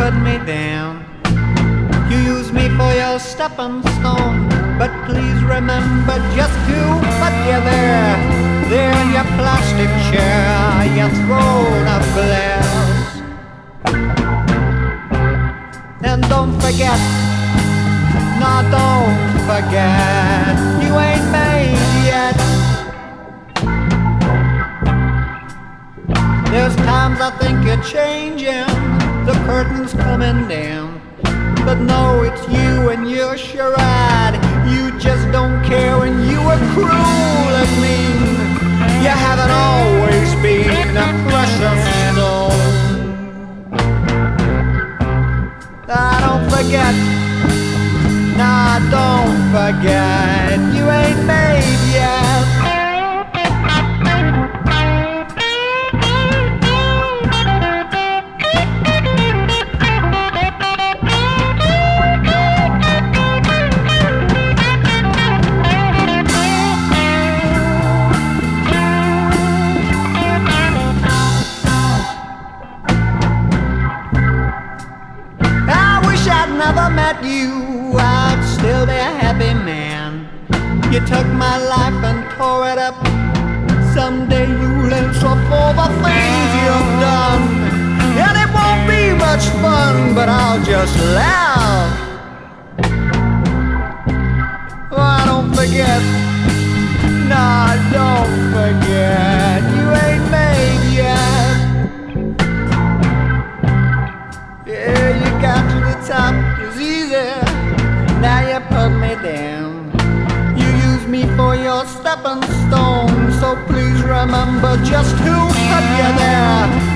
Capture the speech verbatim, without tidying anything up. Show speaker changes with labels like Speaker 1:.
Speaker 1: put me down. You use me for your stepping stone, but please remember just who put you there. There in your plastic chair, your throne of glass. And don't forget, no, don't forget, you ain't made yet. There's times I think you're changing, the curtain's coming down. But no, it's you and your charade. You just don't care and you are cruel and mean. You haven't always been a precious stone. Ah, don't forget, nah, don't forget, you ain't made yet. Never met you, I'd still be a happy man. You took my life and tore it up. Someday you'll answer for the things you've done. And it won't be much fun, but I'll just laugh. Oh, don't forget, nah, don't forget, you ain't made yet. Yeah, you got to the top, it's easy, now you put me down. You use me for your stepping stone, so please remember just who put you there.